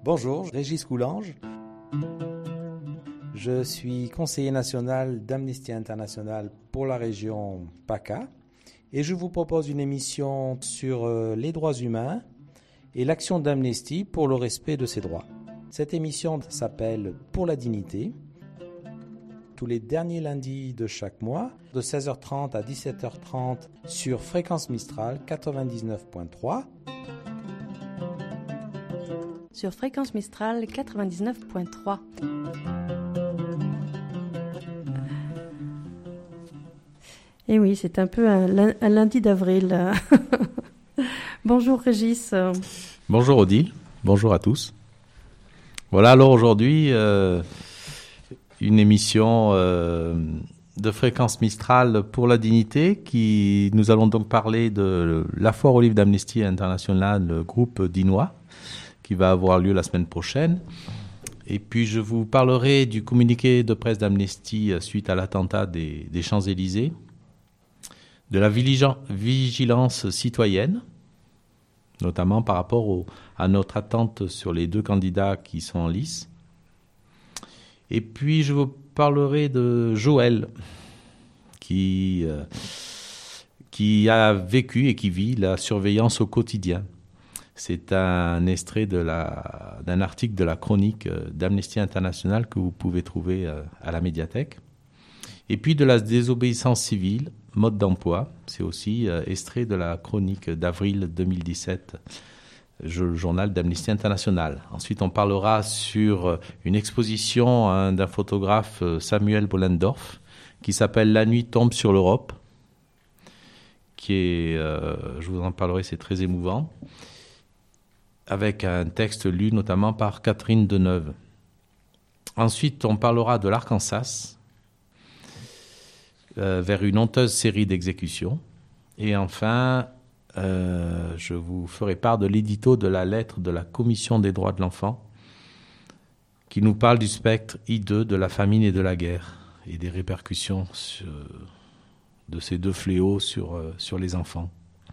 Bonjour, Régis Coulange. Je suis conseiller national d'Amnesty International pour la région PACA et je vous propose une émission sur les droits humains et l'action d'Amnesty pour le respect de ces droits. Cette émission s'appelle Pour la dignité, tous les derniers lundis de chaque mois, de 16h30 à 17h30 sur Fréquence Mistral 99.3. Sur Fréquence Mistral 99.3. Et oui, c'est un peu un lundi d'avril. Bonjour Régis. Bonjour Odile, bonjour à tous. Voilà, alors aujourd'hui, une émission de Fréquence Mistral pour la dignité. Nous allons donc parler de la foire au livre d'Amnesty International, le groupe dinois, qui va avoir lieu la semaine prochaine. Et puis je vous parlerai du communiqué de presse d'Amnesty suite à l'attentat des Champs-Élysées, de la vigilance citoyenne, notamment par rapport à notre attente sur les 2 candidats qui sont en lice. Et puis je vous parlerai de Joël, qui a vécu et qui vit la surveillance au quotidien. C'est un extrait d'un article de la chronique d'Amnesty International que vous pouvez trouver à la médiathèque. Et puis de la désobéissance civile, mode d'emploi. C'est aussi extrait de la chronique d'avril 2017, le journal d'Amnesty International. Ensuite, on parlera sur une exposition d'un photographe, Samuel Bollendorf, qui s'appelle « La nuit tombe sur l'Europe », qui est, je vous en parlerai, c'est très émouvant, avec un texte lu notamment par Catherine Deneuve. Ensuite, on parlera de l'Arkansas, vers une honteuse série d'exécutions. Et enfin, je vous ferai part de l'édito de la lettre de la Commission des droits de l'enfant, qui nous parle du spectre I2 de la famine et de la guerre, et des répercussions de ces 2 fléaux sur les enfants.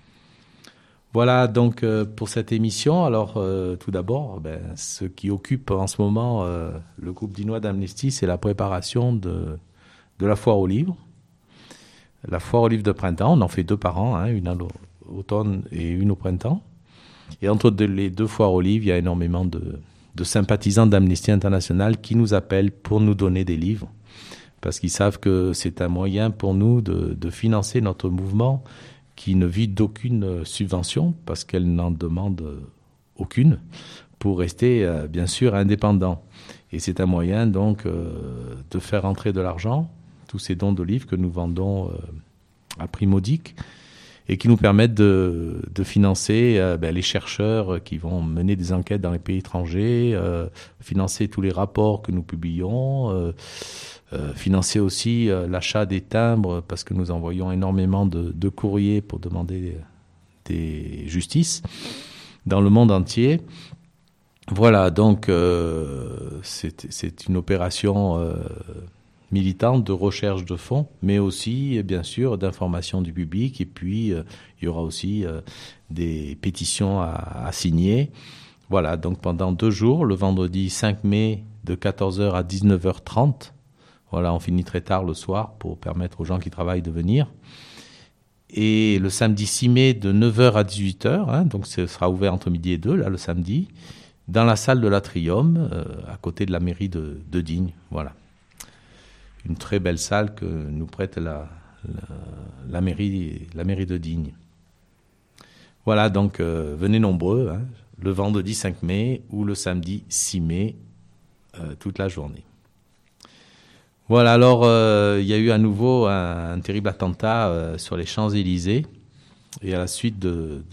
Voilà donc pour cette émission. Alors tout d'abord, ce qui occupe en ce moment le groupe dinois d'Amnesty, c'est la préparation de la foire au livre. La foire au livre de printemps, on en fait 2 par an, une à l'automne et une au printemps. Et entre les 2 foires au livre, il y a énormément de sympathisants d'Amnesty International qui nous appellent pour nous donner des livres, parce qu'ils savent que c'est un moyen pour nous de financer notre mouvement, qui ne vit d'aucune subvention, parce qu'elle n'en demande aucune, pour rester bien sûr indépendant. Et c'est un moyen donc de faire entrer de l'argent, tous ces dons de livres que nous vendons à prix modique, et qui nous permettent de financer les chercheurs qui vont mener des enquêtes dans les pays étrangers, financer tous les rapports que nous publions, financer aussi l'achat des timbres, parce que nous envoyons énormément de courriers pour demander des justices dans le monde entier. Voilà, donc c'est une opération militante de recherche de fonds, mais aussi, bien sûr, d'information du public. Et puis, il y aura aussi des pétitions à signer. Voilà, donc pendant 2 jours, le vendredi 5 mai de 14h à 19h30, voilà, on finit très tard le soir pour permettre aux gens qui travaillent de venir. Et le samedi 6 mai de 9h à 18h, donc ce sera ouvert entre midi et 2, là, le samedi, dans la salle de l'Atrium, à côté de la mairie de Digne. Voilà. Une très belle salle que nous prête la mairie de Digne. Voilà, donc venez nombreux, le vendredi 5 mai ou le samedi 6 mai, toute la journée. Voilà, alors il y a eu à nouveau un terrible attentat sur les Champs-Élysées. Et à la suite de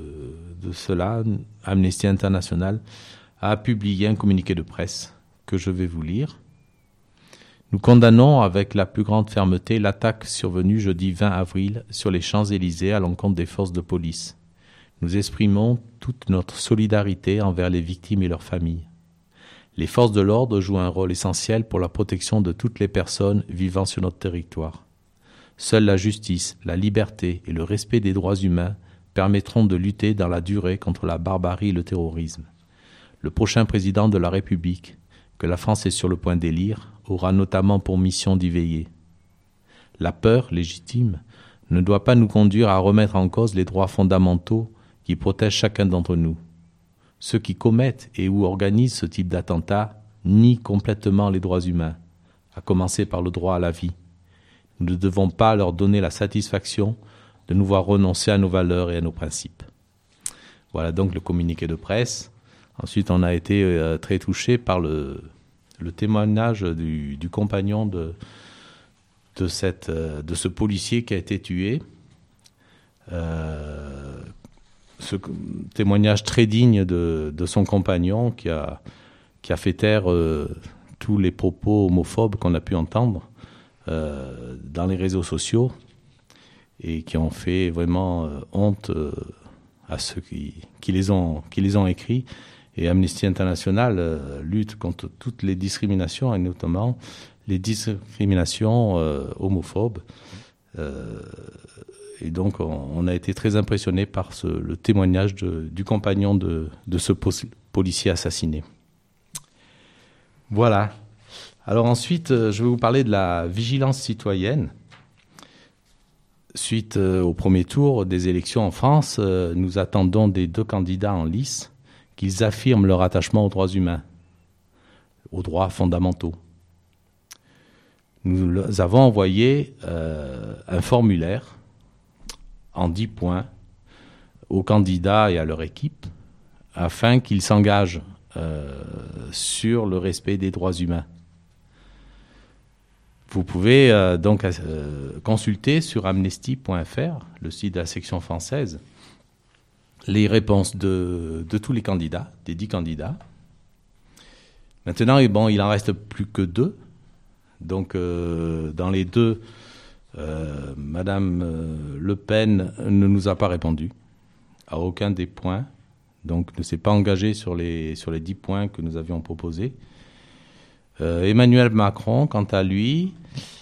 cela, Amnesty International a publié un communiqué de presse que je vais vous lire. Nous condamnons avec la plus grande fermeté l'attaque survenue jeudi 20 avril sur les Champs-Élysées à l'encontre des forces de police. Nous exprimons toute notre solidarité envers les victimes et leurs familles. Les forces de l'ordre jouent un rôle essentiel pour la protection de toutes les personnes vivant sur notre territoire. Seule la justice, la liberté et le respect des droits humains permettront de lutter dans la durée contre la barbarie et le terrorisme. le prochain président de la République, que la France est sur le point d'élire, aura notamment pour mission d'y veiller. La peur, légitime, ne doit pas nous conduire à remettre en cause les droits fondamentaux qui protègent chacun d'entre nous. Ceux qui commettent et ou organisent ce type d'attentat nient complètement les droits humains, à commencer par le droit à la vie. Nous ne devons pas leur donner la satisfaction de nous voir renoncer à nos valeurs et à nos principes. Voilà donc le communiqué de presse. Ensuite, on a été très touché par le témoignage du compagnon de ce policier qui a été tué. Ce témoignage très digne de son compagnon qui a fait taire tous les propos homophobes qu'on a pu entendre dans les réseaux sociaux et qui ont fait vraiment honte à ceux qui les ont écrits. Et Amnesty International lutte contre toutes les discriminations et notamment les discriminations homophobes. Et donc on a été très impressionnés par le témoignage du compagnon de ce policier assassiné. Voilà. Alors ensuite, je vais vous parler de la vigilance citoyenne. Suite au premier tour des élections en France, nous attendons des 2 candidats en lice qu'ils affirment leur attachement aux droits humains, aux droits fondamentaux. Nous avons envoyé un formulaire en 10 points aux candidats et à leur équipe afin qu'ils s'engagent sur le respect des droits humains. Vous pouvez donc consulter sur amnesty.fr, le site de la section française, les réponses de tous les candidats, des 10 candidats. Maintenant, il en reste plus que 2. Donc, dans les 2, Madame Le Pen ne nous a pas répondu à aucun des points. Donc, ne s'est pas engagée sur les 10 points que nous avions proposés. Emmanuel Macron, quant à lui,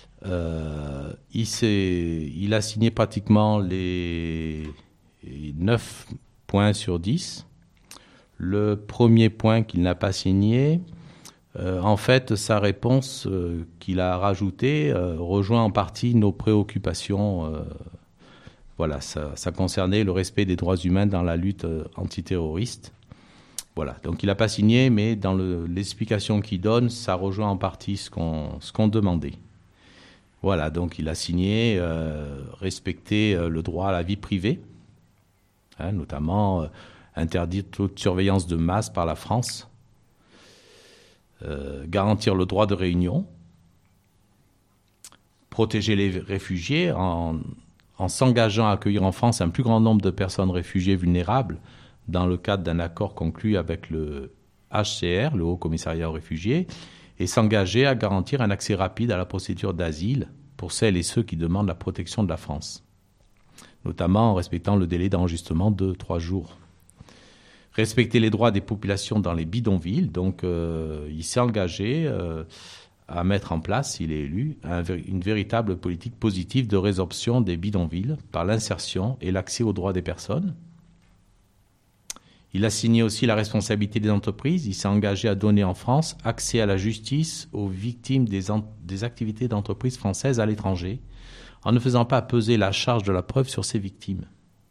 il a signé pratiquement les 9 points sur 10. Le premier point qu'il n'a pas signé, en fait, sa réponse qu'il a rajoutée rejoint en partie nos préoccupations. Voilà, ça concernait le respect des droits humains dans la lutte antiterroriste. Voilà, donc il n'a pas signé, mais dans l'explication qu'il donne, ça rejoint en partie ce qu'on demandait. Voilà, donc il a signé respecter le droit à la vie privée, notamment interdire toute surveillance de masse par la France, garantir le droit de réunion, protéger les réfugiés en s'engageant à accueillir en France un plus grand nombre de personnes réfugiées vulnérables dans le cadre d'un accord conclu avec le HCR, le Haut Commissariat aux réfugiés, et s'engager à garantir un accès rapide à la procédure d'asile pour celles et ceux qui demandent la protection de la France, notamment en respectant le délai d'enregistrement de 3 jours. Respecter les droits des populations dans les bidonvilles, donc il s'est engagé à mettre en place, s'il est élu, une véritable politique positive de résorption des bidonvilles par l'insertion et l'accès aux droits des personnes. Il a signé aussi la responsabilité des entreprises. Il s'est engagé à donner en France accès à la justice aux victimes des activités d'entreprises françaises à l'étranger, en ne faisant pas peser la charge de la preuve sur ces victimes.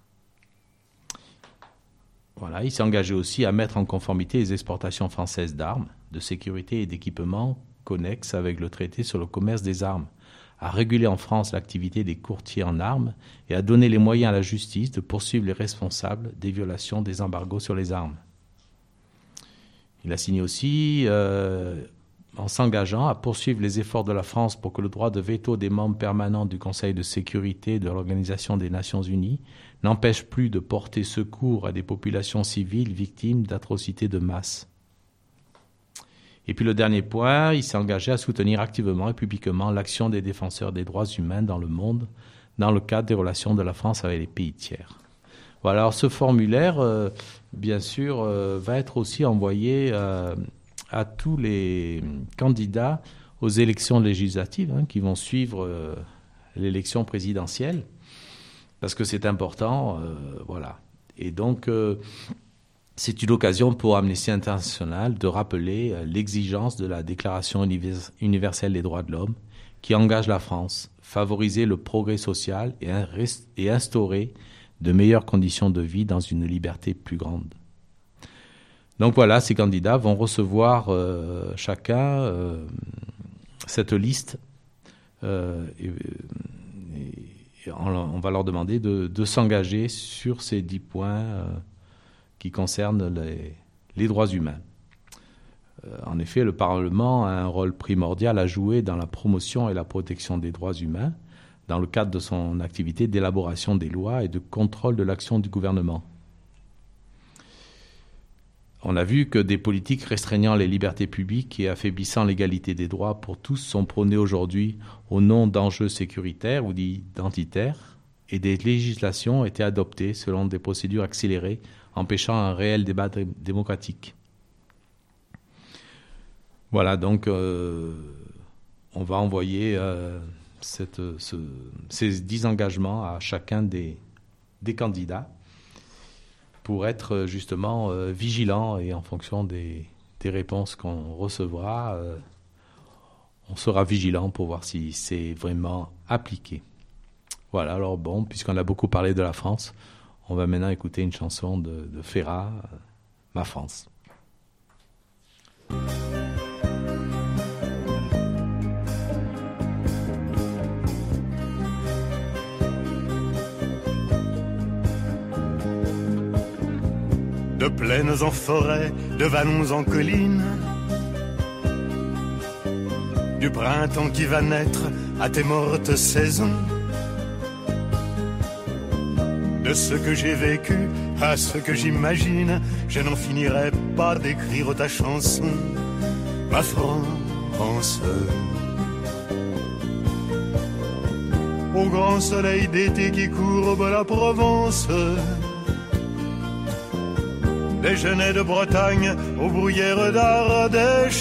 Voilà, il s'est engagé aussi à mettre en conformité les exportations françaises d'armes, de sécurité et d'équipements connexes avec le traité sur le commerce des armes, à réguler en France l'activité des courtiers en armes et à donner les moyens à la justice de poursuivre les responsables des violations des embargos sur les armes. Il a signé aussi en s'engageant à poursuivre les efforts de la France pour que le droit de veto des membres permanents du Conseil de sécurité de l'Organisation des Nations Unies n'empêche plus de porter secours à des populations civiles victimes d'atrocités de masse. Et puis le dernier point, il s'est engagé à soutenir activement et publiquement l'action des défenseurs des droits humains dans le monde, dans le cadre des relations de la France avec les pays tiers. Voilà, alors ce formulaire, bien sûr, va être aussi envoyé à tous les candidats aux élections législatives qui vont suivre l'élection présidentielle, parce que c'est important, voilà. Et donc, C'est une occasion pour Amnesty International de rappeler l'exigence de la Déclaration universelle des droits de l'homme qui engage la France, favoriser le progrès social et instaurer de meilleures conditions de vie dans une liberté plus grande. Donc voilà, ces candidats vont recevoir chacun cette liste et on va leur demander de s'engager sur ces 10 points qui concernent les droits humains. En effet, le Parlement a un rôle primordial à jouer dans la promotion et la protection des droits humains dans le cadre de son activité d'élaboration des lois et de contrôle de l'action du gouvernement. On a vu que des politiques restreignant les libertés publiques et affaiblissant l'égalité des droits pour tous sont prônées aujourd'hui au nom d'enjeux sécuritaires ou identitaires, et des législations ont été adoptées selon des procédures accélérées, empêchant un réel débat démocratique. Voilà, donc on va envoyer ces 10 engagements à chacun des candidats pour être justement vigilant, et en fonction des réponses qu'on recevra, on sera vigilant pour voir si c'est vraiment appliqué. Voilà, alors bon, puisqu'on a beaucoup parlé de la France, on va maintenant écouter une chanson de Ferrat, Ma France. De plaines en forêt, de vallons en collines, du printemps qui va naître à tes mortes saisons, de ce que j'ai vécu à ce que j'imagine, je n'en finirai pas d'écrire ta chanson, ma France. Au grand soleil d'été qui courbe la Provence, des genêts de Bretagne aux bruyères d'Ardèche.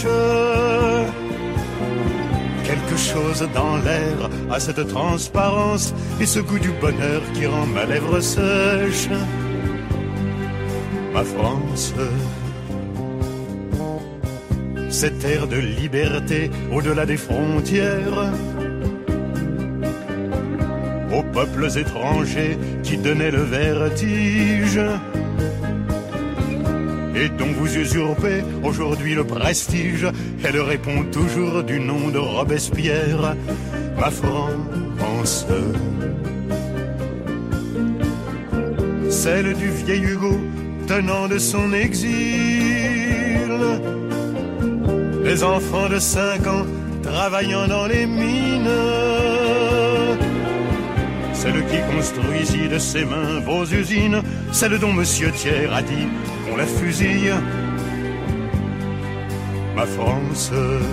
Quelque chose dans l'air a cette transparence et ce goût du bonheur qui rend ma lèvre sèche. Ma France, cette ère de liberté au-delà des frontières, aux peuples étrangers qui donnaient le vertige et dont vous usurpez aujourd'hui le prestige. Elle répond toujours du nom de Robespierre, ma France. Celle du vieil Hugo tenant de son exil, les enfants de 5 ans travaillant dans les mines, celle qui construisit de ses mains vos usines, celle dont Monsieur Thiers a dit qu'on la fusille, ma France.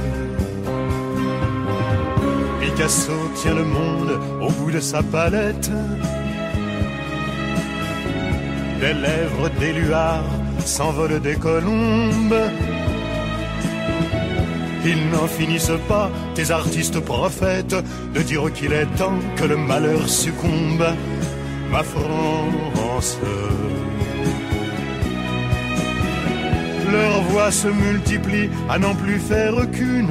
Picasso tient le monde au bout de sa palette, des lèvres d'éluard s'envolent des colombes. Ils n'en finissent pas, tes artistes prophètes, de dire qu'il est temps que le malheur succombe, ma France. Leurs voix se multiplient à n'en plus faire qu'une,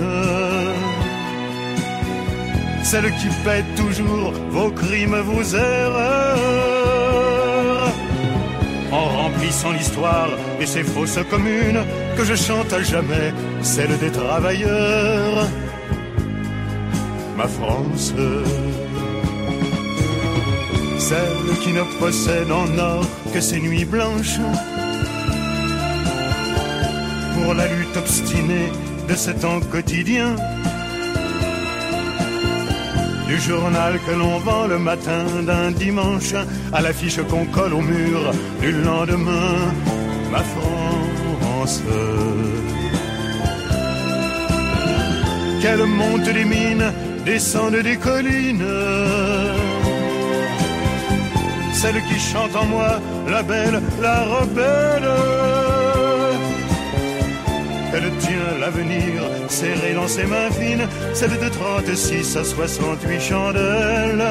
celle qui paie toujours vos crimes, vos erreurs, en remplissant l'histoire et ses fausses communes, que je chante à jamais, celle des travailleurs, ma France. Celle qui ne possède en or que ses nuits blanches, pour la lutte obstinée de ce temps quotidien, du journal que l'on vend le matin d'un dimanche à l'affiche qu'on colle au mur du lendemain, ma France. Qu'elle monte des mines, descende des collines, celle qui chante en moi, la belle, la rebelle. Elle tient l'avenir serré dans ses mains fines, celle de 36 à 68 chandelles,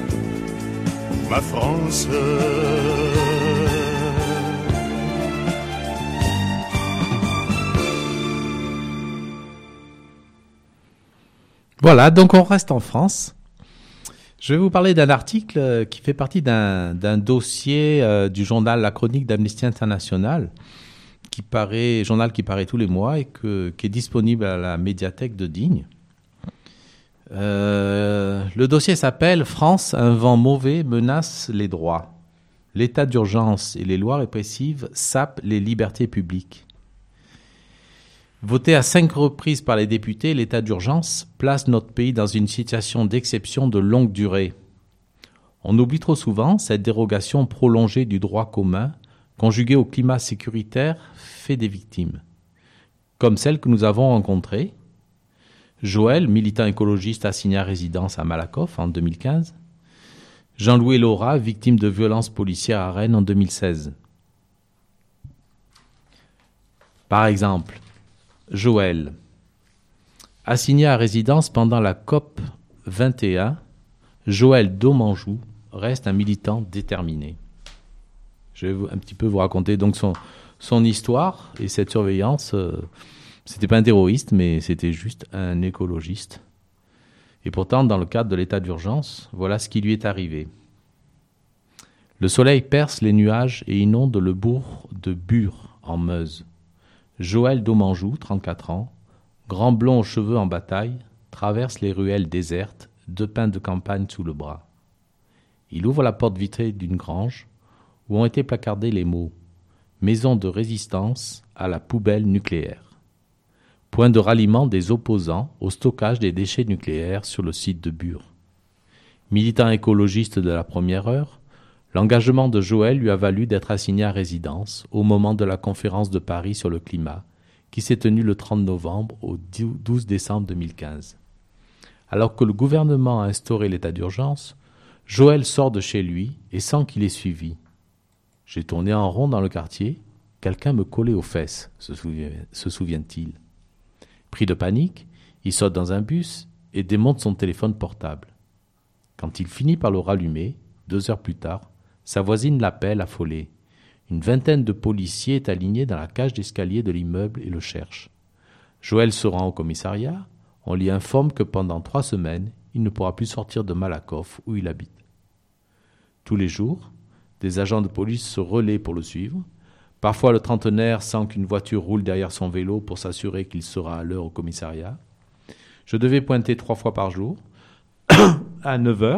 ma France. Voilà, donc on reste en France. Je vais vous parler d'un article qui fait partie d'un dossier du journal La Chronique d'Amnesty International, journal qui paraît tous les mois et qui est disponible à la médiathèque de Digne. Le dossier s'appelle « France, un vent mauvais menace les droits. L'état d'urgence et les lois répressives sapent les libertés publiques. » Voté à 5 reprises par les députés, l'état d'urgence place notre pays dans une situation d'exception de longue durée. On oublie trop souvent cette dérogation prolongée du droit commun, conjuguée au climat sécuritaire, fait des victimes. Comme celle que nous avons rencontrée. Joël, militant écologiste assigné à résidence à Malakoff en 2015. Jean-Louis Laura, victime de violences policières à Rennes en 2016. Par exemple, Joël, assigné à résidence pendant la COP 21, Joël Domanjou reste un militant déterminé. Je vais un petit peu vous raconter donc son histoire et cette surveillance. C'était pas un terroriste, mais c'était juste un écologiste. Et pourtant, dans le cadre de l'état d'urgence, voilà ce qui lui est arrivé. Le soleil perce les nuages et inonde le bourg de Bure, en Meuse. Joël Domanjou, 34 ans, grand blond aux cheveux en bataille, traverse les ruelles désertes, 2 pains de campagne sous le bras. Il ouvre la porte vitrée d'une grange où ont été placardés les mots « Maison de résistance à la poubelle nucléaire ». Point de ralliement des opposants au stockage des déchets nucléaires sur le site de Bure. Militant écologiste de la première heure, l'engagement de Joël lui a valu d'être assigné à résidence au moment de la conférence de Paris sur le climat, qui s'est tenue le 30 novembre au 12 décembre 2015. Alors que le gouvernement a instauré l'état d'urgence, Joël sort de chez lui et sent qu'il est suivi. « J'ai tourné en rond dans le quartier, quelqu'un me collait aux fesses », se souvient-il. Pris de panique, il saute dans un bus et démonte son téléphone portable. Quand il finit par le rallumer, 2 heures plus tard, sa voisine l'appelle affolée. Une vingtaine de policiers est alignée dans la cage d'escalier de l'immeuble et le cherche. Joël se rend au commissariat. On lui informe que pendant 3 semaines, il ne pourra plus sortir de Malakoff où il habite. Tous les jours, des agents de police se relaient pour le suivre. Parfois, le trentenaire sent qu'une voiture roule derrière son vélo pour s'assurer qu'il sera à l'heure au commissariat. Je devais pointer 3 fois par jour, à 9h,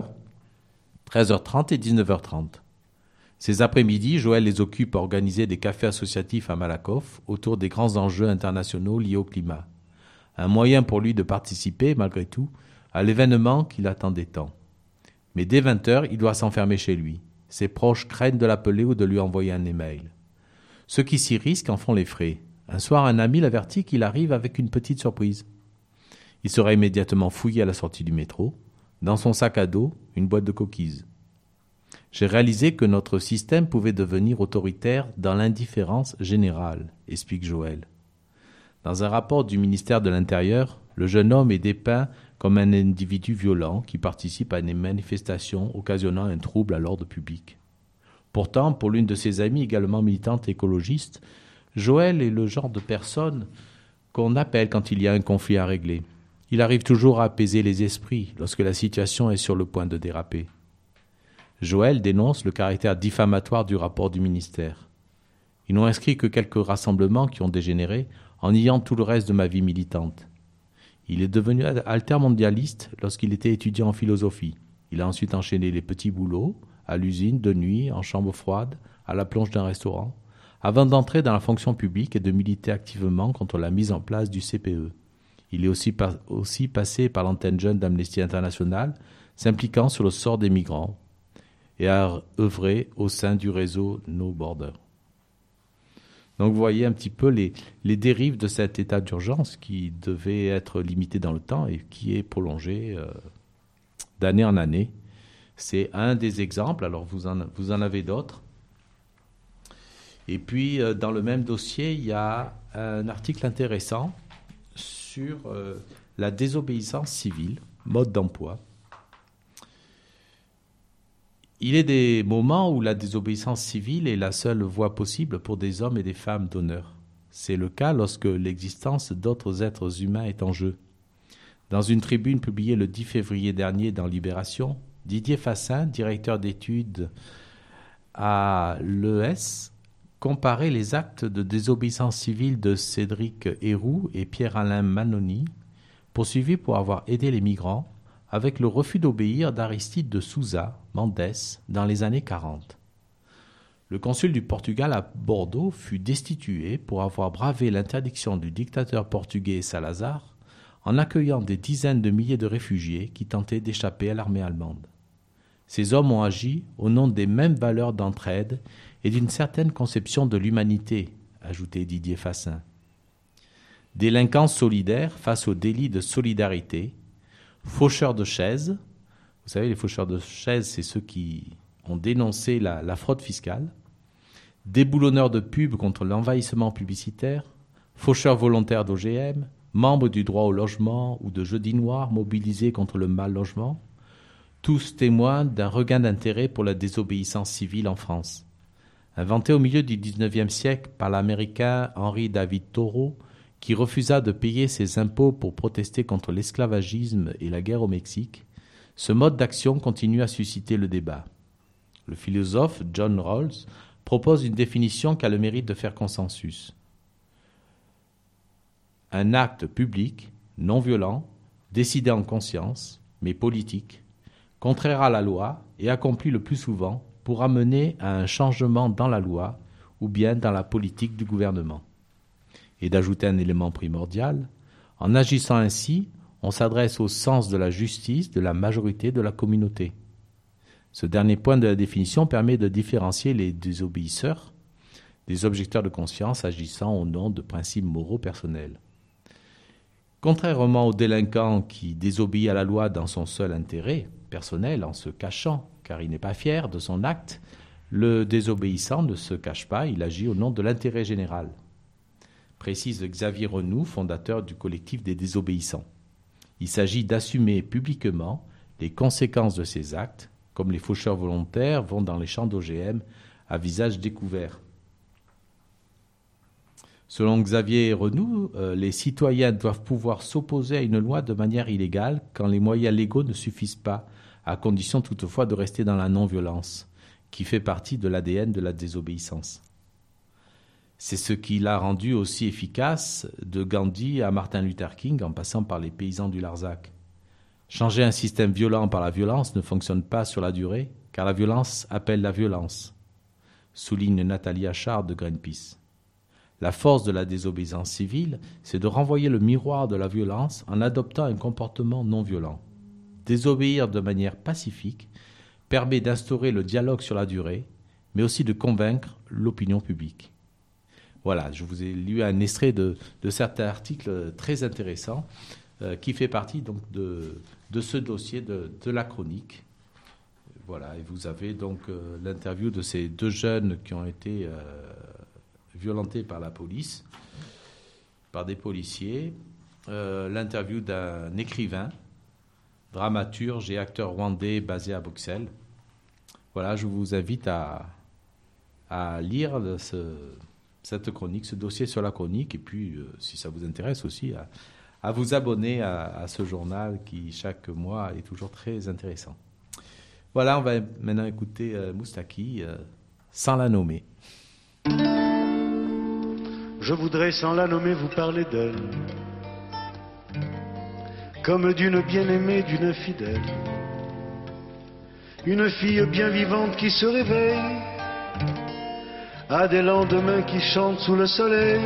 13h30 et 19h30. Ces après-midi, Joël les occupe à organiser des cafés associatifs à Malakoff autour des grands enjeux internationaux liés au climat. Un moyen pour lui de participer, malgré tout, à l'événement qu'il attendait tant. Mais dès 20h, il doit s'enfermer chez lui. Ses proches craignent de l'appeler ou de lui envoyer un email. Ceux qui s'y risquent en font les frais. Un soir, un ami l'avertit qu'il arrive avec une petite surprise. Il sera immédiatement fouillé à la sortie du métro. Dans son sac à dos, une boîte de cookies. J'ai réalisé que notre système pouvait devenir autoritaire dans l'indifférence générale, explique Joël. Dans un rapport du ministère de l'Intérieur, le jeune homme est dépeint comme un individu violent qui participe à des manifestations occasionnant un trouble à l'ordre public. Pourtant, pour l'une de ses amies également militante écologiste, Joël est le genre de personne qu'on appelle quand il y a un conflit à régler. Il arrive toujours à apaiser les esprits lorsque la situation est sur le point de déraper. Joël dénonce le caractère diffamatoire du rapport du ministère. Ils n'ont inscrit que quelques rassemblements qui ont dégénéré en niant tout le reste de ma vie militante. Il est devenu altermondialiste lorsqu'il était étudiant en philosophie. Il a ensuite enchaîné les petits boulots, à l'usine, de nuit, en chambre froide, à la plonge d'un restaurant, avant d'entrer dans la fonction publique et de militer activement contre la mise en place du CPE. Il est aussi passé par l'antenne jeune d'Amnesty International, s'impliquant sur le sort des migrants et a œuvré au sein du réseau No Border. Donc vous voyez un petit peu les dérives de cet état d'urgence qui devait être limité dans le temps et qui est prolongé d'année en année. C'est un des exemples, alors vous en avez d'autres. Et puis dans le même dossier, il y a un article intéressant sur la désobéissance civile, mode d'emploi. Il est des moments où la désobéissance civile est la seule voie possible pour des hommes et des femmes d'honneur. C'est le cas lorsque l'existence d'autres êtres humains est en jeu. Dans une tribune publiée le 10 février dernier dans Libération, Didier Fassin, directeur d'études à l'ES, comparait les actes de désobéissance civile de Cédric Héroux et Pierre-Alain Manoni, poursuivis pour avoir aidé les migrants, avec le refus d'obéir d'Aristide de Souza, Mendes, dans les années 40. Le consul du Portugal à Bordeaux fut destitué pour avoir bravé l'interdiction du dictateur portugais Salazar en accueillant des dizaines de milliers de réfugiés qui tentaient d'échapper à l'armée allemande. Ces hommes ont agi au nom des mêmes valeurs d'entraide et d'une certaine conception de l'humanité, ajoutait Didier Fassin. Délinquance solidaire face au délit de solidarité, faucheurs de chaises, vous savez, les faucheurs de chaises, c'est ceux qui ont dénoncé la fraude fiscale, déboulonneurs de pubs contre l'envahissement publicitaire, faucheurs volontaires d'OGM, membres du droit au logement ou de Jeudi Noir mobilisés contre le mal logement, tous témoins d'un regain d'intérêt pour la désobéissance civile en France. Inventé au milieu du XIXe siècle par l'Américain Henry David Thoreau, qui refusa de payer ses impôts pour protester contre l'esclavagisme et la guerre au Mexique, ce mode d'action continue à susciter le débat. Le philosophe John Rawls propose une définition qui a le mérite de faire consensus. Un acte public, non violent, décidé en conscience, mais politique, contraire à la loi et accompli le plus souvent pour amener à un changement dans la loi ou bien dans la politique du gouvernement. Et d'ajouter un élément primordial, en agissant ainsi, on s'adresse au sens de la justice de la majorité de la communauté. Ce dernier point de la définition permet de différencier les désobéisseurs des objecteurs de conscience agissant au nom de principes moraux personnels. Contrairement au délinquant qui désobéit à la loi dans son seul intérêt personnel en se cachant car il n'est pas fier de son acte, le désobéissant ne se cache pas, il agit au nom de l'intérêt général, précise Xavier Renoux, fondateur du collectif des désobéissants. Il s'agit d'assumer publiquement les conséquences de ces actes, comme les faucheurs volontaires vont dans les champs d'OGM à visage découvert. Selon Xavier Renoux, les citoyens doivent pouvoir s'opposer à une loi de manière illégale quand les moyens légaux ne suffisent pas, à condition toutefois de rester dans la non-violence, qui fait partie de l'ADN de la désobéissance. C'est ce qui l'a rendu aussi efficace de Gandhi à Martin Luther King en passant par les paysans du Larzac. Changer un système violent par la violence ne fonctionne pas sur la durée, car la violence appelle la violence, souligne Nathalie Achard de Greenpeace. La force de la désobéissance civile, c'est de renvoyer le miroir de la violence en adoptant un comportement non violent. Désobéir de manière pacifique permet d'instaurer le dialogue sur la durée, mais aussi de convaincre l'opinion publique. Voilà, je vous ai lu un extrait de certains articles très intéressants qui fait partie donc de ce dossier de la chronique. Voilà, et vous avez donc l'interview de ces deux jeunes qui ont été violentés par la police, par des policiers, l'interview d'un écrivain, dramaturge et acteur rwandais basé à Bruxelles. Voilà, je vous invite à lire cette chronique, ce dossier sur la chronique, et puis, si ça vous intéresse aussi, à vous abonner à ce journal qui, chaque mois, est toujours très intéressant. Voilà, on va maintenant écouter Moustaki, sans la nommer. Je voudrais, sans la nommer, vous parler d'elle, comme d'une bien-aimée, d'une fidèle, une fille bien vivante qui se réveille à des lendemains qui chantent sous le soleil.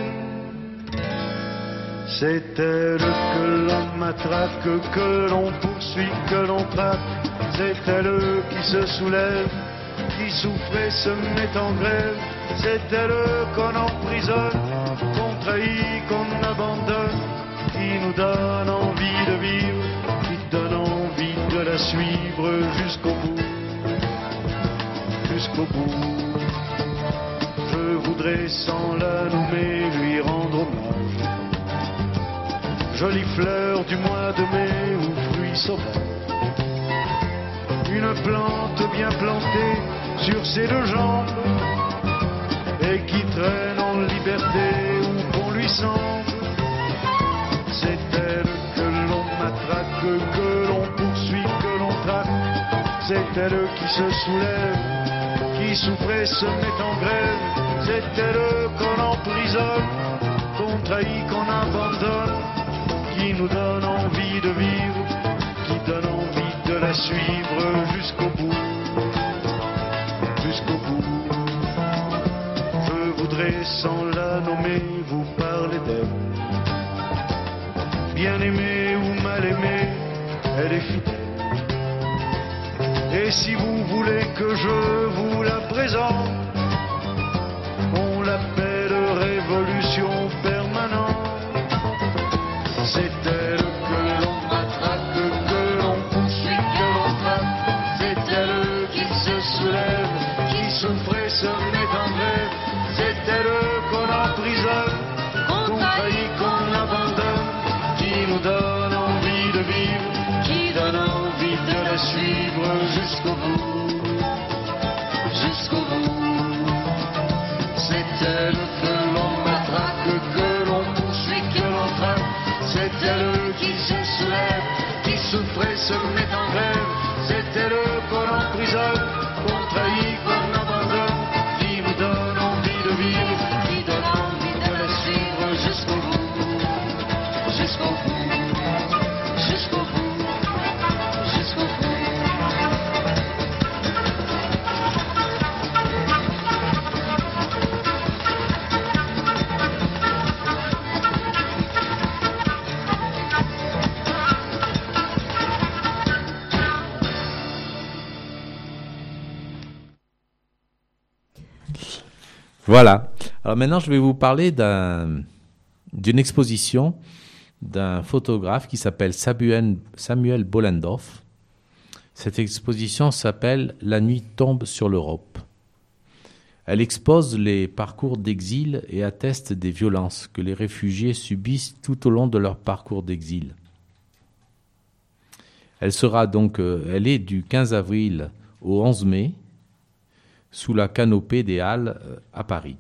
C'est elle que l'on matraque, que l'on poursuit, que l'on traque. C'est elle qui se soulève, qui souffre et se met en grève. C'est elle qu'on emprisonne, qu'on trahit, qu'on abandonne, qui nous donne envie de vivre, qui donne envie de la suivre jusqu'au bout, jusqu'au bout. Je voudrais, sans la nommer, lui rendre hommage. Jolie fleur du mois de mai ou fruit sauvage, une plante bien plantée sur ses deux jambes et qui traîne en liberté où qu'on lui semble. C'est elle que l'on matraque. c'est elle qui se soulève, qui souffrait se met en grève, c'est elle qu'on emprisonne, qu'on trahit, qu'on abandonne, qui nous donne envie de vivre, qui donne envie de la suivre jusqu'au bout, jusqu'au bout. Je voudrais sans la nommer vous parler d'elle, bien aimée ou mal aimée, elle est fidèle. Et si vous voulez que je vous la présente, on l'appelle révolution permanente. C'est elle que l'on matraque, que l'on poursuit, que l'on frappe. C'est elle qui se soulève, qui souffrait, se met en grève. C'est elle qu'on emprisonne, qu'on trahit, qu'on abandonne, qui nous donne envie de vivre, qui donne envie de la suivre jusqu'au bout, jusqu'au bout. C'est elle que l'on matraque, que l'on poursuit, que l'on frappe. C'est elle qui se soulève, qui souffrait, se met en grève. C'est elle qu'on emprisonne, qu'on trahit, qu'on abandonne, qui nous donne envie de vivre, qui donne envie de la suivre jusqu'au bout, jusqu'au bout, jusqu'au bout, jusqu'au bout. Voilà. Alors maintenant, je vais vous parler d'une exposition d'un photographe qui s'appelle Samuel Bollendorf. Cette exposition s'appelle « La nuit tombe sur l'Europe ». Elle expose les parcours d'exil et atteste des violences que les réfugiés subissent tout au long de leur parcours d'exil. Elle est du 15 avril au 11 mai, sous la canopée des Halles à Paris.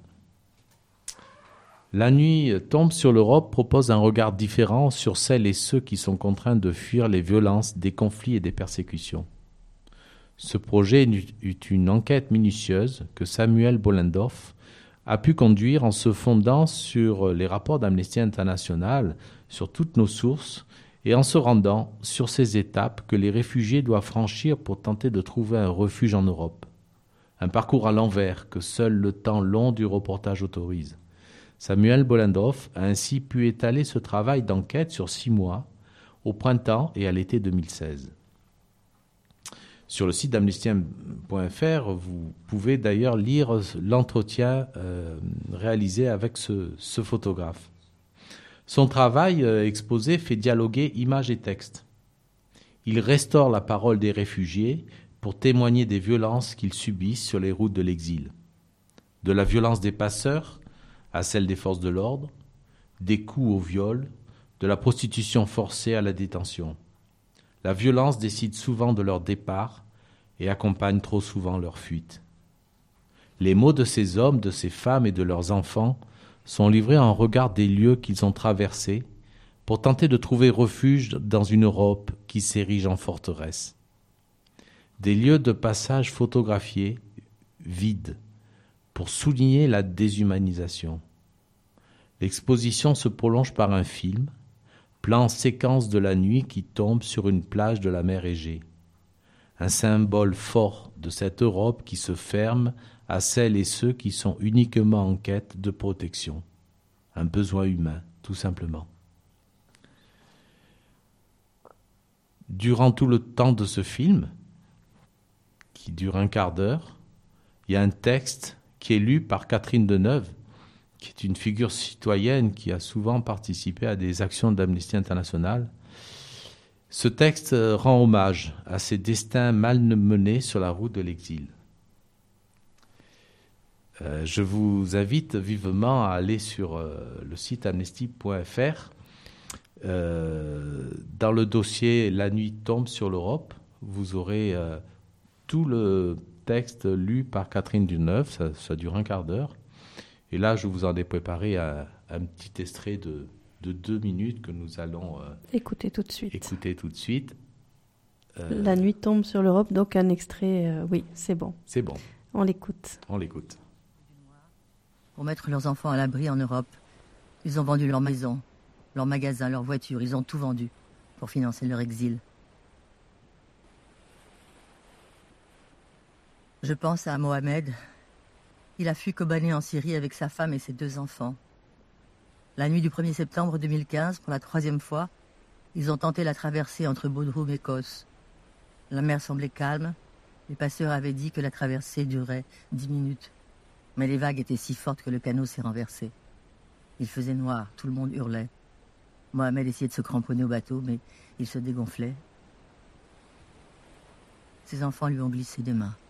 La nuit tombe sur l'Europe propose un regard différent sur celles et ceux qui sont contraints de fuir les violences, des conflits et des persécutions. Ce projet est une enquête minutieuse que Samuel Bollendorf a pu conduire en se fondant sur les rapports d'Amnesty International, sur toutes nos sources, et en se rendant sur ces étapes que les réfugiés doivent franchir pour tenter de trouver un refuge en Europe. Un parcours à l'envers que seul le temps long du reportage autorise. Samuel Bollendorf a ainsi pu étaler ce travail d'enquête sur 6 mois, au printemps et à l'été 2016. Sur le site d'amnesty.fr, vous pouvez d'ailleurs lire l'entretien réalisé avec ce photographe. Son travail exposé fait dialoguer images et textes. Il restaure la parole des réfugiés pour témoigner des violences qu'ils subissent sur les routes de l'exil. De la violence des passeurs à celle des forces de l'ordre, des coups au viol, de la prostitution forcée à la détention. La violence décide souvent de leur départ et accompagne trop souvent leur fuite. Les mots de ces hommes, de ces femmes et de leurs enfants sont livrés en regard des lieux qu'ils ont traversés pour tenter de trouver refuge dans une Europe qui s'érige en forteresse. Des lieux de passage photographiés, vides, pour souligner la déshumanisation. L'exposition se prolonge par un film, plan séquence de la nuit qui tombe sur une plage de la mer Égée. Un symbole fort de cette Europe qui se ferme à celles et ceux qui sont uniquement en quête de protection. Un besoin humain, tout simplement. Durant tout le temps de ce film, qui dure un quart d'heure, il y a un texte qui est lu par Catherine Deneuve, qui est une figure citoyenne qui a souvent participé à des actions d'Amnesty International. Ce texte rend hommage à ces destins malmenés sur la route de l'exil. Je vous invite vivement à aller sur le site amnesty.fr. Dans le dossier « La nuit tombe sur l'Europe », vous aurez tout le texte lu par Catherine Deneuve, ça dure un quart d'heure. Et là, je vous en ai préparé un petit extrait de 2 minutes que nous allons écouter tout de suite. La nuit tombe sur l'Europe, donc un extrait, oui, c'est bon. C'est bon. On l'écoute. On l'écoute. Pour mettre leurs enfants à l'abri en Europe, ils ont vendu leur maison, leur magasin, leur voiture, ils ont tout vendu pour financer leur exil. Je pense à Mohamed. Il a fui Kobané en Syrie avec sa femme et ses 2 enfants. La nuit du 1er septembre 2015, pour la 3e fois, ils ont tenté la traversée entre Bodrum et Kos. La mer semblait calme. Les passeurs avaient dit que la traversée durait 10 minutes. Mais les vagues étaient si fortes que le canot s'est renversé. Il faisait noir, tout le monde hurlait. Mohamed essayait de se cramponner au bateau, mais il se dégonflait. Ses enfants lui ont glissé des mains.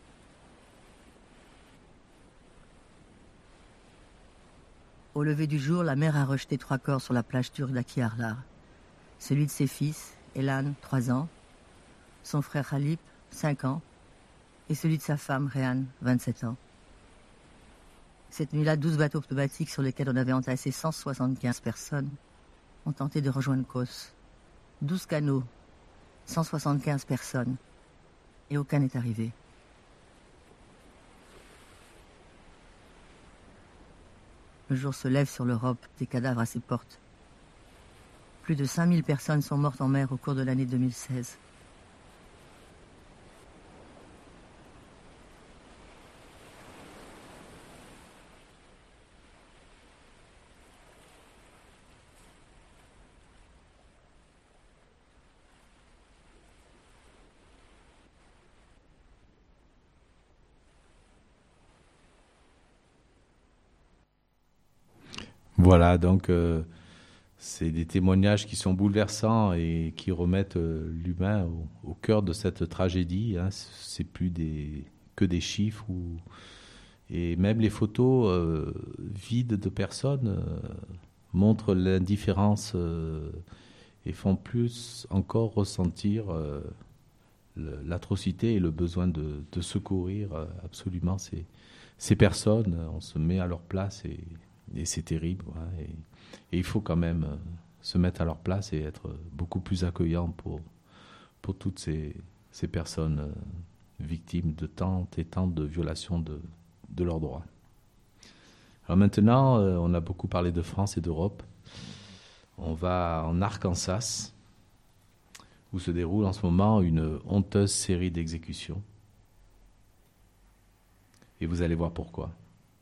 Au lever du jour, la mer a rejeté 3 corps sur la plage turque d'Akiarlar. Celui de ses fils, Elan, 3 ans, son frère Khalip, 5 ans, et celui de sa femme, Réhan, 27 ans. Cette nuit-là, 12 bateaux pneumatiques sur lesquels on avait entassé 175 personnes ont tenté de rejoindre Kos. 12 canots, 175 personnes, et aucun n'est arrivé. Le jour se lève sur l'Europe, des cadavres à ses portes. Plus de 5000 personnes sont mortes en mer au cours de l'année 2016. Voilà, donc c'est des témoignages qui sont bouleversants et qui remettent l'humain au cœur de cette tragédie. Hein. C'est plus que des chiffres. Et même les photos vides de personnes montrent l'indifférence et font plus encore ressentir l'atrocité et le besoin de secourir absolument ces personnes. On se met à leur place et c'est terrible. Ouais, et il faut quand même se mettre à leur place et être beaucoup plus accueillant pour toutes ces personnes victimes de tant et tant de violations de leurs droits. Alors maintenant, on a beaucoup parlé de France et d'Europe. On va en Arkansas, où se déroule en ce moment une honteuse série d'exécutions. Et vous allez voir pourquoi.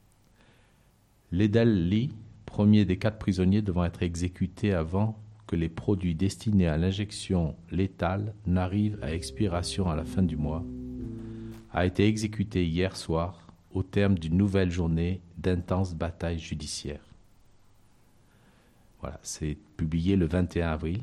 Ledell Lee, premier des 4 prisonniers devant être exécuté avant que les produits destinés à l'injection létale n'arrivent à expiration à la fin du mois, a été exécuté hier soir au terme d'une nouvelle journée d'intenses batailles judiciaires. Voilà, c'est publié le 21 avril,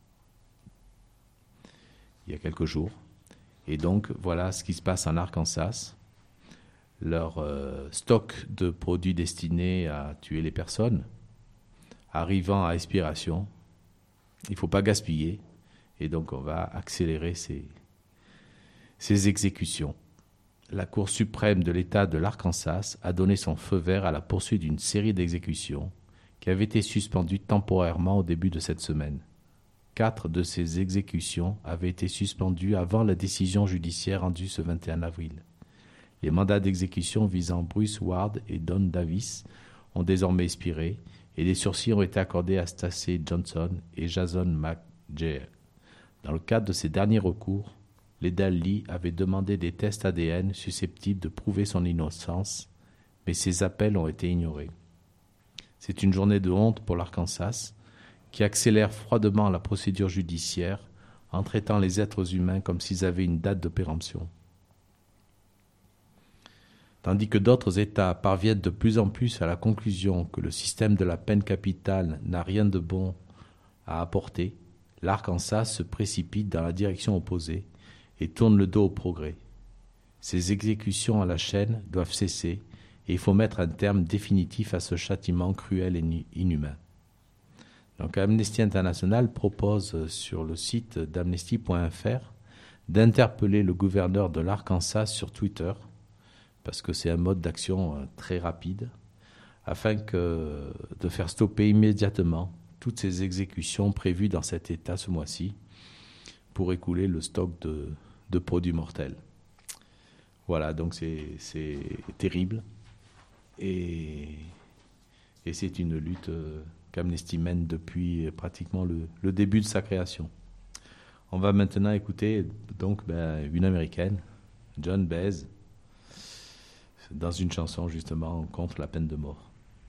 il y a quelques jours. Et donc, voilà ce qui se passe en Arkansas. Leur stock de produits destinés à tuer les personnes, arrivant à expiration, il ne faut pas gaspiller, et donc on va accélérer ces exécutions. La Cour suprême de l'État de l'Arkansas a donné son feu vert à la poursuite d'une série d'exécutions qui avait été suspendue temporairement au début de cette semaine. 4 de ces exécutions avaient été suspendues avant la décision judiciaire rendue ce 21 avril. Les mandats d'exécution visant Bruce Ward et Don Davis ont désormais expiré et des sursis ont été accordés à Stacey Johnson et Jason McGeer. Dans le cadre de ces derniers recours, Ledell Lee avait demandé des tests ADN susceptibles de prouver son innocence, mais ces appels ont été ignorés. C'est une journée de honte pour l'Arkansas, qui accélère froidement la procédure judiciaire en traitant les êtres humains comme s'ils avaient une date de péremption. Tandis que d'autres États parviennent de plus en plus à la conclusion que le système de la peine capitale n'a rien de bon à apporter, l'Arkansas se précipite dans la direction opposée et tourne le dos au progrès. Ces exécutions à la chaîne doivent cesser et il faut mettre un terme définitif à ce châtiment cruel et inhumain. Donc Amnesty International propose sur le site d'amnesty.fr d'interpeller le gouverneur de l'Arkansas sur Twitter, parce que c'est un mode d'action très rapide, afin de faire stopper immédiatement toutes ces exécutions prévues dans cet État ce mois-ci, pour écouler le stock de produits mortels. Voilà, donc c'est terrible. Et c'est une lutte qu'Amnesty mène depuis pratiquement le début de sa création. On va maintenant écouter donc une américaine, Joan Baez, dans une chanson justement contre la peine de mort.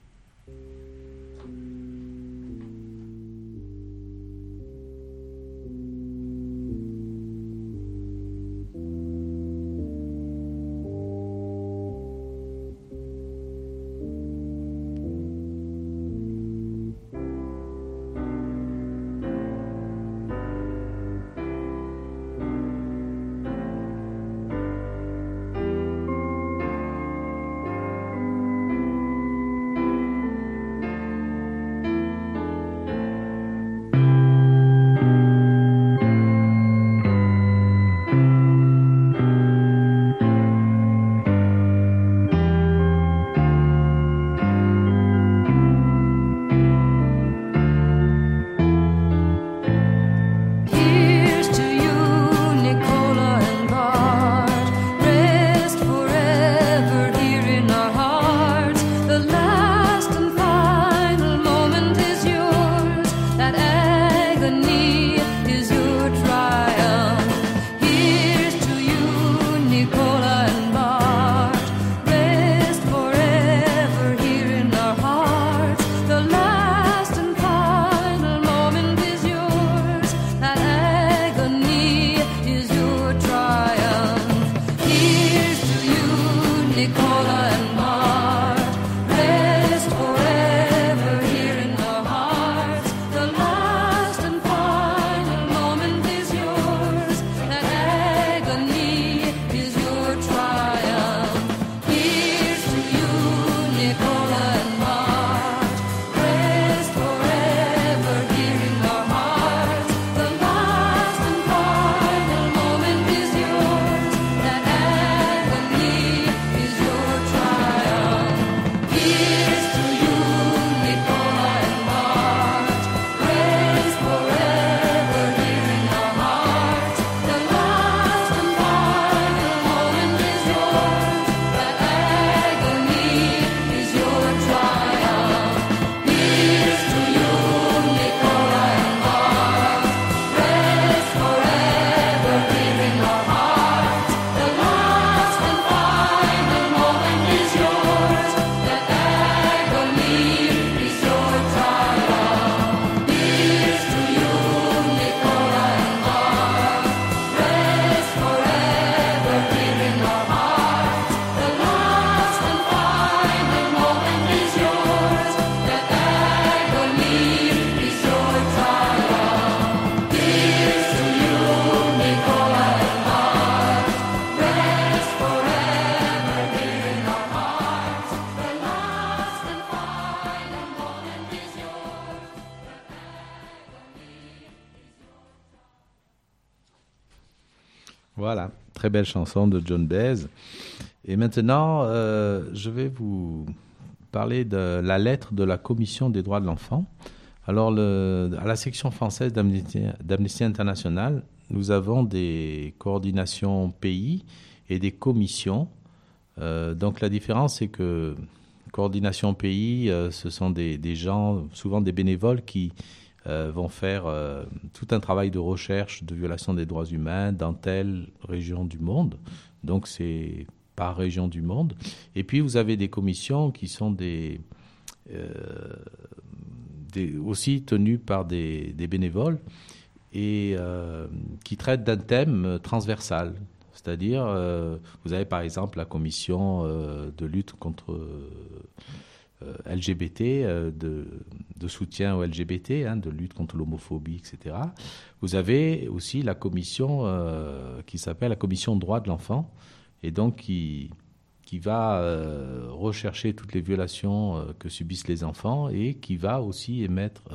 Voilà, très belle chanson de Joan Baez. Et maintenant, je vais vous parler de la lettre de la Commission des droits de l'enfant. Alors, à la section française d'Amnesty International, nous avons des coordinations pays et des commissions. Donc, la différence, c'est que coordination pays, ce sont des gens, souvent des bénévoles qui vont faire tout un travail de recherche de violation des droits humains dans telle région du monde. Donc, c'est par région du monde. Et puis, vous avez des commissions qui sont aussi tenues par des bénévoles et qui traitent d'un thème transversal. C'est-à-dire, vous avez par exemple la commission de lutte contre LGBT, de soutien aux LGBT, de lutte contre l'homophobie, etc. Vous avez aussi la commission qui s'appelle la commission droits de l'enfant, et donc qui va rechercher toutes les violations que subissent les enfants et qui va aussi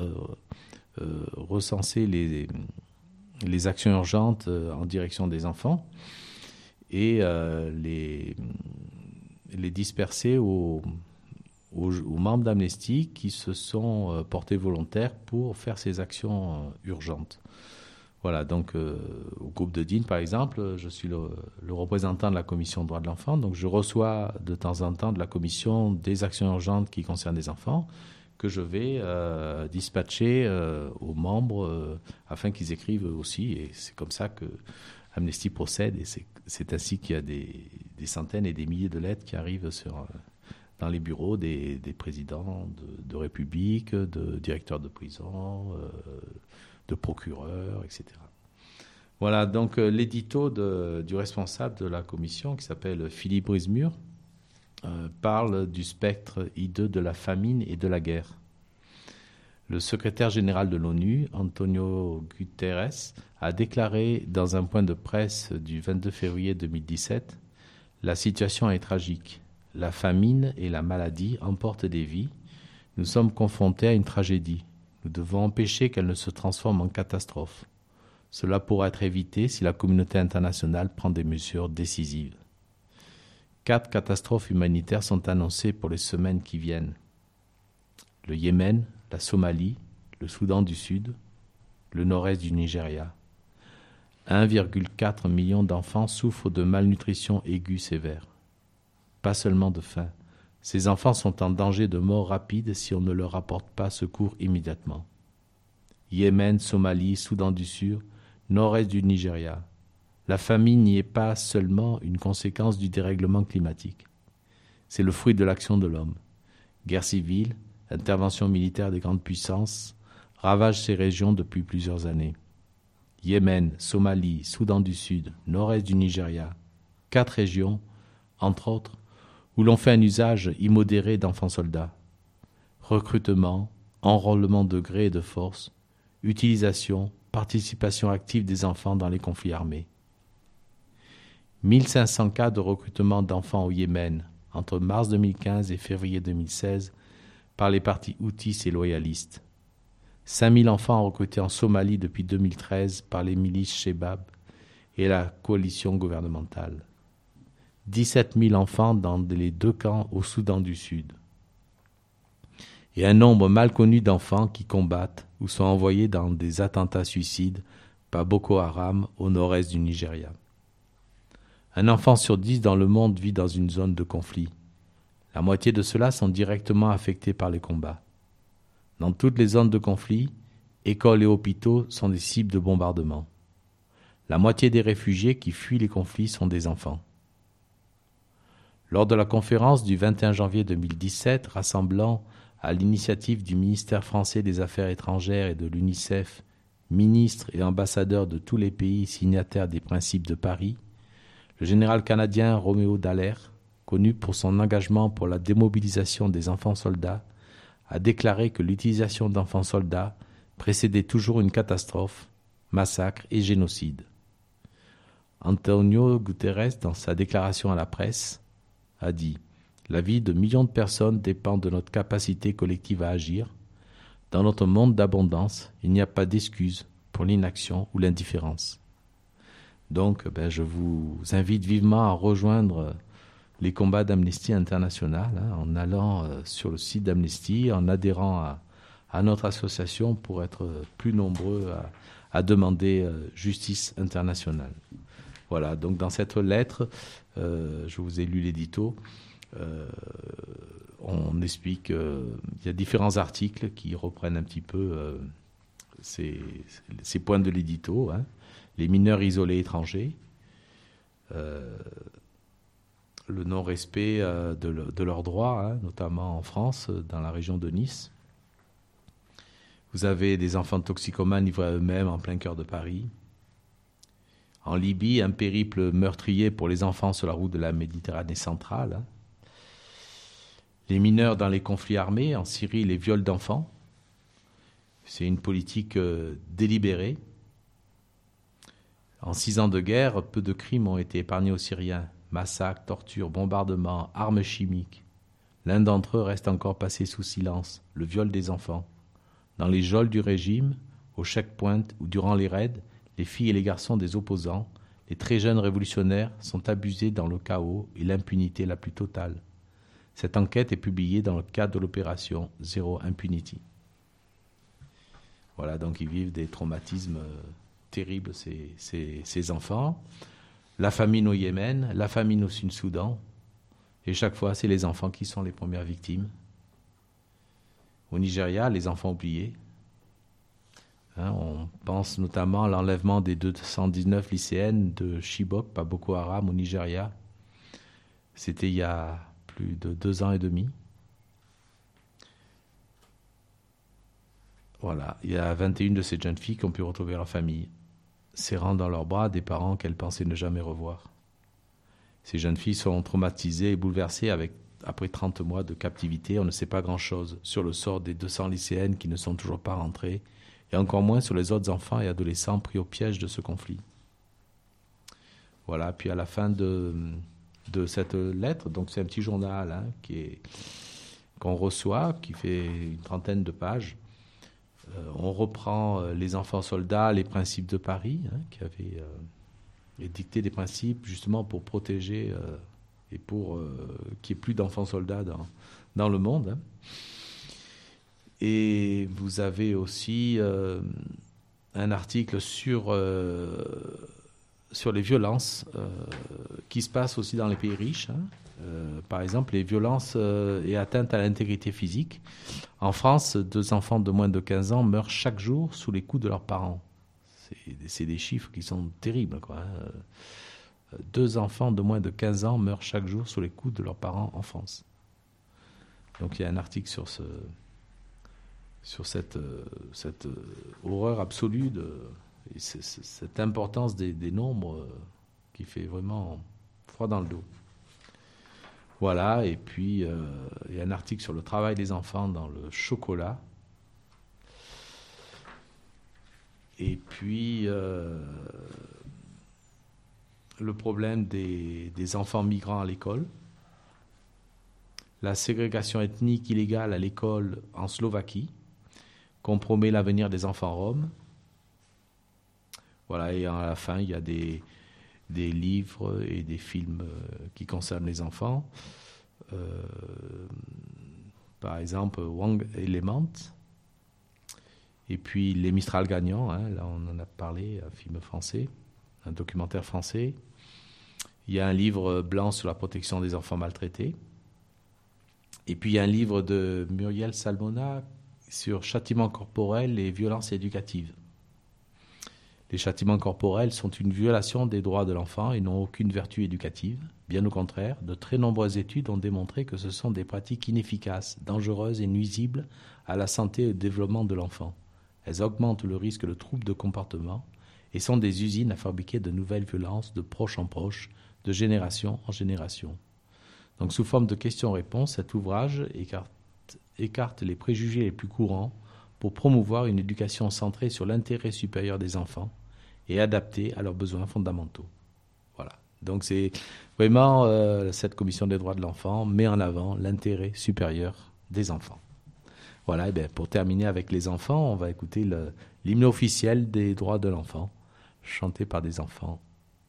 recenser les actions urgentes en direction des enfants et les disperser aux membres d'Amnesty qui se sont portés volontaires pour faire ces actions urgentes. Voilà, donc au groupe de Digne, par exemple, je suis le représentant de la commission droits de l'enfant, donc je reçois de temps en temps de la commission des actions urgentes qui concernent les enfants, que je vais dispatcher aux membres afin qu'ils écrivent aussi, et c'est comme ça que Amnesty procède, et c'est ainsi qu'il y a des centaines et des milliers de lettres qui arrivent dans les bureaux des présidents de république, de directeurs de prison, de procureurs, etc. Voilà, donc l'édito du responsable de la commission, qui s'appelle Philippe Brismur, parle du spectre hideux de la famine et de la guerre. Le secrétaire général de l'ONU, Antonio Guterres, a déclaré dans un point de presse du 22 février 2017 « La situation est tragique. La famine et la maladie emportent des vies. Nous sommes confrontés à une tragédie. Nous devons empêcher qu'elle ne se transforme en catastrophe. Cela pourra être évité si la communauté internationale prend des mesures décisives. 4 catastrophes humanitaires sont annoncées pour les semaines qui viennent. Le Yémen, la Somalie, le Soudan du Sud, le nord-est du Nigeria. 1,4 million d'enfants souffrent de malnutrition aiguë sévère. Pas seulement de faim. Ces enfants sont en danger de mort rapide si on ne leur apporte pas secours immédiatement. Yémen, Somalie, Soudan du Sud, nord-est du Nigeria. La famine n'y est pas seulement une conséquence du dérèglement climatique. C'est le fruit de l'action de l'homme. Guerre civile, intervention militaire des grandes puissances ravagent ces régions depuis plusieurs années. Yémen, Somalie, Soudan du Sud, nord-est du Nigeria. 4 régions, entre autres, où l'on fait un usage immodéré d'enfants soldats. Recrutement, enrôlement de gré et de force, utilisation, participation active des enfants dans les conflits armés. 1500 cas de recrutement d'enfants au Yémen entre mars 2015 et février 2016 par les partis houthis et loyalistes. 5000 enfants recrutés en Somalie depuis 2013 par les milices Shebab et la coalition gouvernementale. 17 000 enfants dans les 2 camps au Soudan du Sud. Et un nombre mal connu d'enfants qui combattent ou sont envoyés dans des attentats suicides par Boko Haram au nord-est du Nigeria. Un enfant sur 10 dans le monde vit dans une zone de conflit. La moitié de ceux-là sont directement affectés par les combats. Dans toutes les zones de conflit, écoles et hôpitaux sont des cibles de bombardement. La moitié des réfugiés qui fuient les conflits sont des enfants. Lors de la conférence du 21 janvier 2017, rassemblant à l'initiative du ministère français des Affaires étrangères et de l'UNICEF, ministres et ambassadeurs de tous les pays signataires des principes de Paris, le général canadien Roméo Dallaire, connu pour son engagement pour la démobilisation des enfants soldats, a déclaré que l'utilisation d'enfants soldats précédait toujours une catastrophe, massacre et génocide. Antonio Guterres, dans sa déclaration à la presse, a dit « La vie de millions de personnes dépend de notre capacité collective à agir. Dans notre monde d'abondance, il n'y a pas d'excuse pour l'inaction ou l'indifférence. » Donc, je vous invite vivement à rejoindre les combats d'Amnesty International en allant sur le site d'Amnesty, en adhérant à notre association pour être plus nombreux à demander justice internationale. Voilà, donc dans cette lettre, je vous ai lu l'édito, on explique qu'il y a différents articles qui reprennent un petit peu ces points de l'édito. Les mineurs isolés étrangers, le non-respect de leurs droits, notamment en France, dans la région de Nice. Vous avez des enfants toxicomanes livrés à eux-mêmes en plein cœur de Paris. En Libye, un périple meurtrier pour les enfants sur la route de la Méditerranée centrale. Les mineurs dans les conflits armés, en Syrie, les viols d'enfants. C'est une politique délibérée. En 6 ans de guerre, peu de crimes ont été épargnés aux Syriens. Massacres, tortures, bombardements, armes chimiques. L'un d'entre eux reste encore passé sous silence, le viol des enfants. Dans les geôles du régime, au checkpoint ou durant les raids, les filles et les garçons des opposants, les très jeunes révolutionnaires sont abusés dans le chaos et l'impunité la plus totale. Cette enquête est publiée dans le cadre de l'opération Zero Impunity. Voilà, donc ils vivent des traumatismes terrible, ces enfants. La famine au Yémen, la famine au Sud-Soudan. Et chaque fois, c'est les enfants qui sont les premières victimes. Au Nigeria, les enfants oubliés. On pense notamment à l'enlèvement des 219 lycéennes de Chibok par Boko Haram au Nigeria. C'était il y a plus de 2 ans et demi. Voilà, il y a 21 de ces jeunes filles qui ont pu retrouver leur famille, serrant dans leurs bras des parents qu'elles pensaient ne jamais revoir. Ces jeunes filles sont traumatisées et bouleversées après 30 mois de captivité. On ne sait pas grand-chose sur le sort des 200 lycéennes qui ne sont toujours pas rentrées, et encore moins sur les autres enfants et adolescents pris au piège de ce conflit. Voilà, puis à la fin de cette lettre, donc c'est un petit journal qu'on reçoit, qui fait une 30aine de pages. On reprend les enfants soldats, les principes de Paris, qui avaient dicté des principes justement pour protéger et pour qu'il n'y ait plus d'enfants soldats dans le monde. Et vous avez aussi un article sur les violences qui se passent aussi dans les pays riches. Par exemple, les violences et atteintes à l'intégrité physique. En France, 2 enfants de moins de 15 ans meurent chaque jour sous les coups de leurs parents. C'est des chiffres qui sont terribles, quoi. 2 enfants de moins de 15 ans meurent chaque jour sous les coups de leurs parents en France. Donc il y a un article sur cette horreur absolue, et cette importance des nombres qui fait vraiment froid dans le dos. Voilà, et puis il y a un article sur le travail des enfants dans le chocolat. Et puis le problème des enfants migrants à l'école. La ségrégation ethnique illégale à l'école en Slovaquie compromet l'avenir des enfants roms. Voilà, et à la fin, il y a des livres et des films qui concernent les enfants. Par exemple, Wang Element. Et puis Les Mistral gagnants, là on en a parlé, un film français, un documentaire français. Il y a un livre blanc sur la protection des enfants maltraités. Et puis il y a un livre de Muriel Salmona sur châtiment corporel et violence éducative. Les châtiments corporels sont une violation des droits de l'enfant et n'ont aucune vertu éducative. Bien au contraire, de très nombreuses études ont démontré que ce sont des pratiques inefficaces, dangereuses et nuisibles à la santé et au développement de l'enfant. Elles augmentent le risque de troubles de comportement et sont des usines à fabriquer de nouvelles violences de proche en proche, de génération en génération. Donc sous forme de questions-réponses, cet ouvrage écarte les préjugés les plus courants pour promouvoir une éducation centrée sur l'intérêt supérieur des enfants et adaptée à leurs besoins fondamentaux. Voilà. Donc c'est vraiment cette commission des droits de l'enfant met en avant l'intérêt supérieur des enfants. Voilà, et bien pour terminer avec les enfants, on va écouter l'hymne officiel des droits de l'enfant, chanté par des enfants.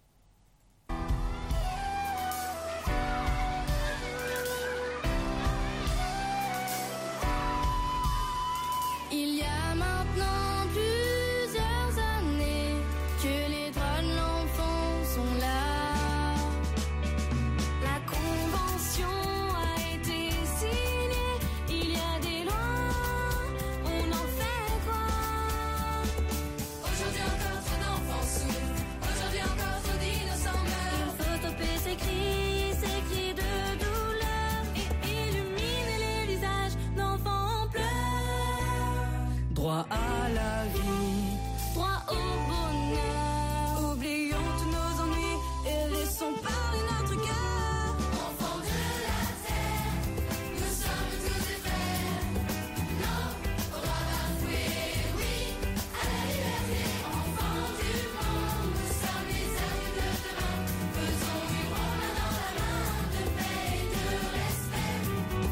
Droit à la vie, droit au bonheur. Oublions tous nos ennuis et laissons parler notre cœur. Enfants de la terre, nous sommes tous des frères. Non, au droit d'avouer, oui, à la liberté. Enfants du monde, nous sommes les amis de demain. Faisons vivre main dans la main, de paix et de respect.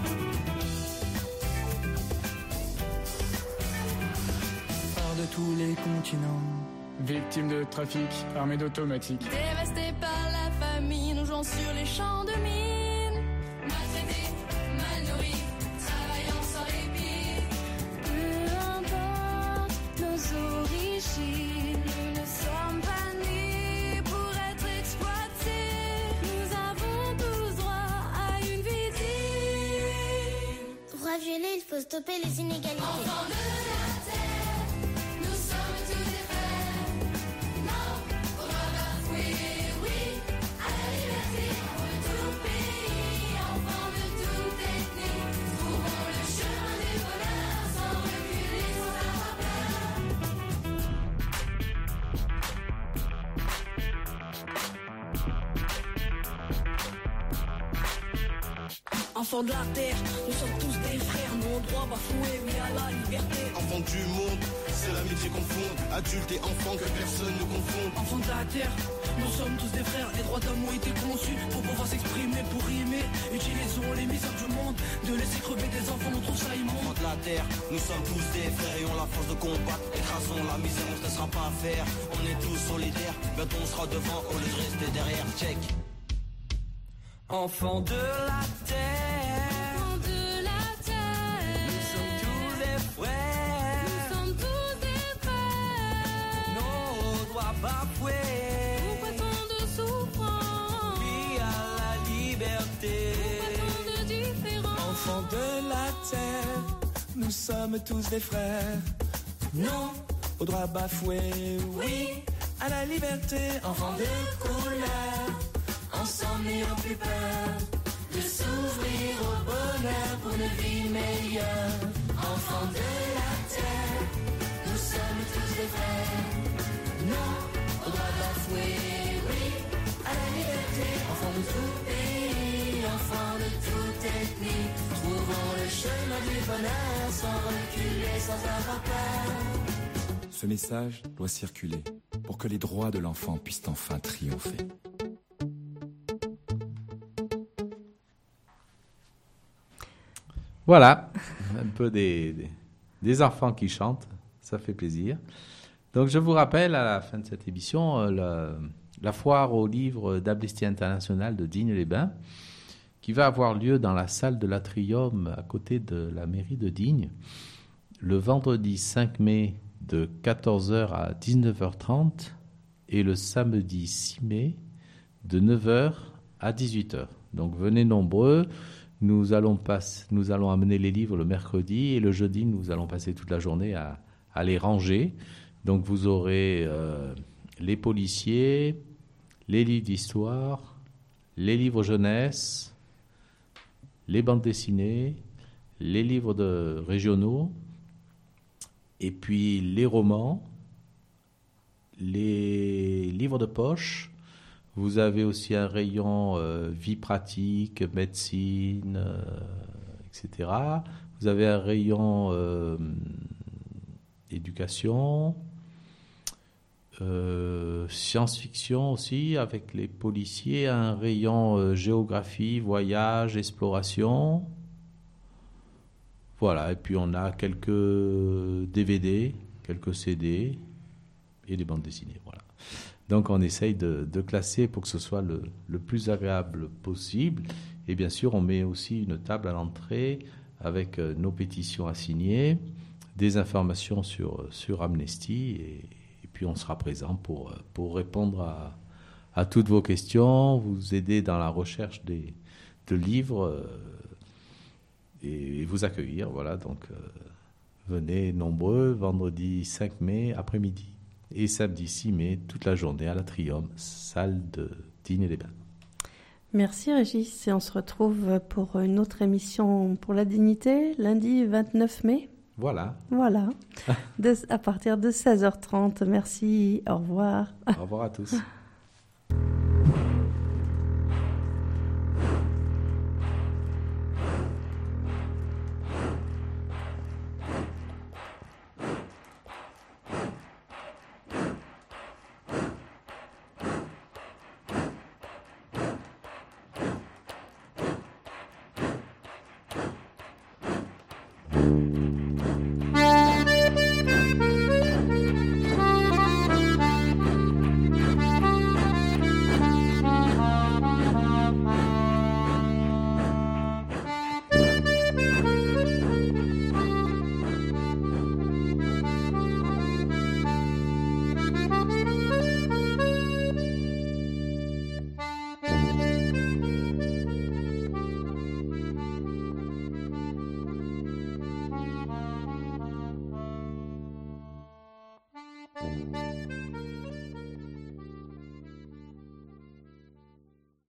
De tous les continents, victimes de trafic, armés d'automatiques, dévastés par la famine, nous jouons sur les champs de mine, maltraités, mal nourris, travaillant sans répit. Peu importe nos origines, nous ne sommes faut stopper les inégalités. Enfants de la terre, nous sommes tous des frères. Non, on doit bafouer, oui, à la liberté. Enfants de tout pays, enfants de toute ethnie, trouvons le chemin du bonheur sans reculer, sans avoir peur. Enfants de la terre, nous sommes tous des frères, nos droits bafoués, oui à la liberté. Enfants du monde, c'est l'amitié qu'on fonde, adultes et enfants que personne ne confonde. Enfants de la terre, nous sommes tous des frères, les droits d'homme ont été conçus pour pouvoir s'exprimer, pour rimer. Utilisons les misères du monde, de laisser crever des enfants, on trouve ça immonde. Enfants de la terre, nous sommes tous des frères et on la force de combattre. Écrasons la misère, on ne se laissera pas faire. On est tous solidaires, bientôt on sera devant, au lieu de rester derrière. Check. Enfants de la terre, Enfants de la terre, nous sommes tous des frères, nous sommes tous des frères. nos droits bafoués, Pourquoi tant de souffrance? oui à la liberté. Pourquoi tant de différence? Enfants de la terre, nous sommes tous des frères. Non au droit bafoué, oui à la liberté. Enfants de couleur, ensemble n'ayons plus peur de s'ouvrir au bonheur pour une vie meilleure. Enfants de la terre, nous sommes tous des frères. Non au droit bafoué, oui à la liberté. Enfants de tout pays, enfants de toute ethnie, trouvons le chemin du bonheur sans reculer, sans avoir peur. Ce message doit circuler pour que les droits de l'enfant puissent enfin triompher. Voilà, un peu des enfants qui chantent, ça fait plaisir. Donc je vous rappelle à la fin de cette émission la foire au livre d'Amnesty International de Digne-les-Bains qui va avoir lieu dans la salle de l'Atrium à côté de la mairie de Digne le vendredi 5 mai de 14h à 19h30 et le samedi 6 mai de 9h à 18h. Donc venez nombreux. Nous allons amener les livres le mercredi et le jeudi, nous allons passer toute la journée à les ranger. Donc vous aurez les policiers, les livres d'histoire, les livres jeunesse, les bandes dessinées, les livres régionaux, et puis les romans, les livres de poche. Vous avez aussi un rayon vie pratique, médecine, etc. Vous avez un rayon éducation, science-fiction aussi, avec les policiers, un rayon géographie, voyage, exploration. Voilà, et puis on a quelques DVD, quelques CD et des bandes dessinées, voilà. Donc on essaye de classer pour que ce soit le plus agréable possible. Et bien sûr, on met aussi une table à l'entrée avec nos pétitions à signer, des informations sur Amnesty, et puis on sera présent pour répondre à toutes vos questions, vous aider dans la recherche de livres et vous accueillir. Voilà, donc venez nombreux, vendredi 5 mai après-midi. Et samedi 6 mai, toute la journée à l'Atrium, salle de Digne-les-Bains. Merci Régis. Et on se retrouve pour une autre émission pour la dignité, lundi 29 mai. Voilà. Voilà. À partir de 16h30. Merci. Au revoir. Au revoir à tous. Thank you.